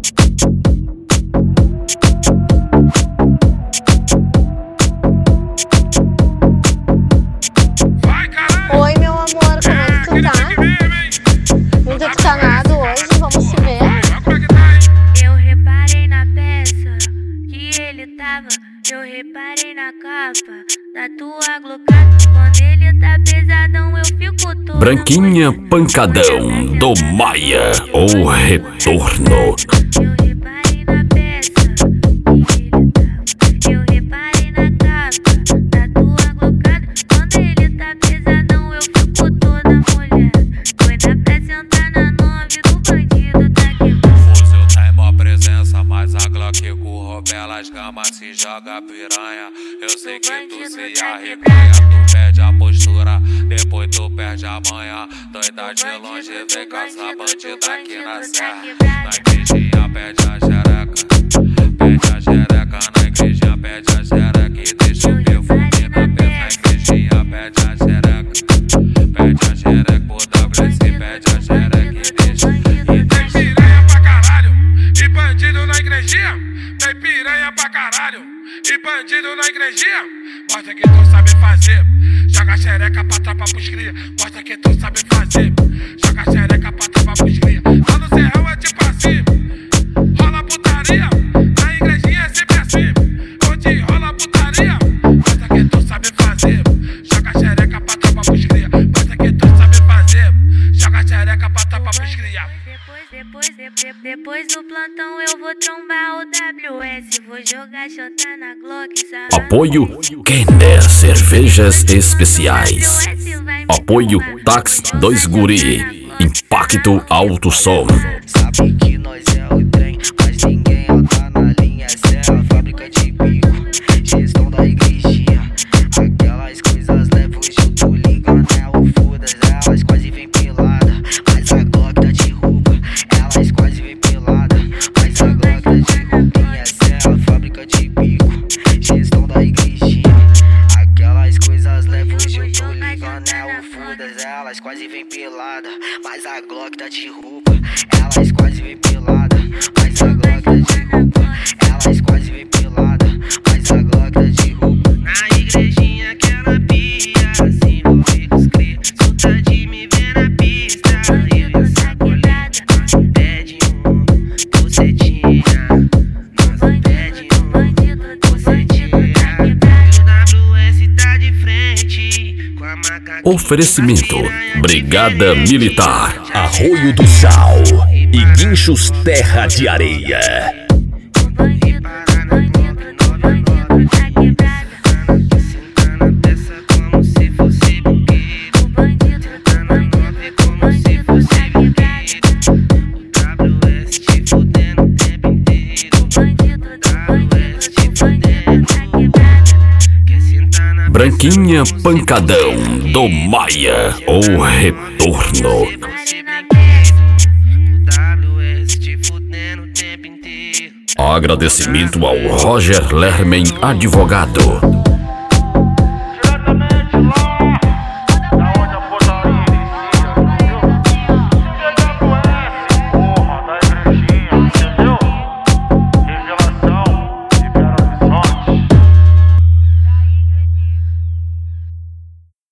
Oi, meu amor, como é que tu tá? Muito adicionado hoje, vamos se ver? Eu reparei na peça que ele tava. Eu reparei na capa da tua glocada. Quando ele tá pesadão, eu fico toda Branquinha Pancadão do Maia, o retorno. Eu reparei na peça que ele tava. Eu reparei na capa da tua glocada. Quando ele tá pesadão, eu fico toda molhada. Foi na pra sentar na 9 do bandido tá quebrado. O fuzil tá em mó presença, mas a Glock com belas gamas se joga piranha. Eu sei que tu se arreganha, tu perde a postura, depois tu perde a manha. Doida de longe, vem caçar bandida aqui na serra. Na igrejinha pede a xereca, na igrejinha pede a xereca e deixa o perfume na peça. Na igrejinha pede a xereca, por WC pede a xereca e deixa. Tem piranha pra caralho e bandido na igrejinha. Tem piranha pra caralho e bandido na igrejinha. Mostra que tu sabe fazer. Joga a xereca pra tropa pros cria. Mostra que tu sabe fazer. Joga a xereca pra tropa pros cria. Lá no serrão é tipo assim. Rola putaria. Na igrejinha é sempre assim. Onde rola putaria. Mostra que tu sabe fazer. Joga a xereca pra tropa pros cria. Mostra que tu sabe fazer. Joga a xereca pra tropa pros cria. Depois do plantão eu vou trombar o WS. Vou jogar xota na Glock, sabe? Apoio Kenner Cervejas Especiais. Apoio Tax 2 Guri. Impacto Alto Som. Sabe que nós é o trem, mas ninguém anda na linha. Essa é a fábrica de bico, gestão da igrejinha. Aquelas coisas levam junto, liga, né? O foda-se, elas quase vem pelada. Mas a Glock tá de roupa, elas quase vem pelada. Mas a Glock tá de roupinha, essa é a fábrica de bico, gestão da igrejinha. Aquelas coisas levam junto, liga, né? O foda-se, elas quase vem pelada. Mas a Glock tá de roupa, elas quase vem pelada. Mas a Glock tá de roupa, elas quase vem pelada. Mas a Glock tá de roupa. Na igrejinha que é na pia, assim não fica os cria. Solta de me ver na pista, eu e a sacoleta. Nós pede bucetinha, nós pede bucetinha. O WS tá de frente com a macaquinha. Oferecimento Brigada Militar, Arroio do Sal e Guinchos Terra de Areia. Branquinha Pancadão do Maia, o retorno. Agradecimento ao Roger Lermen Advogado.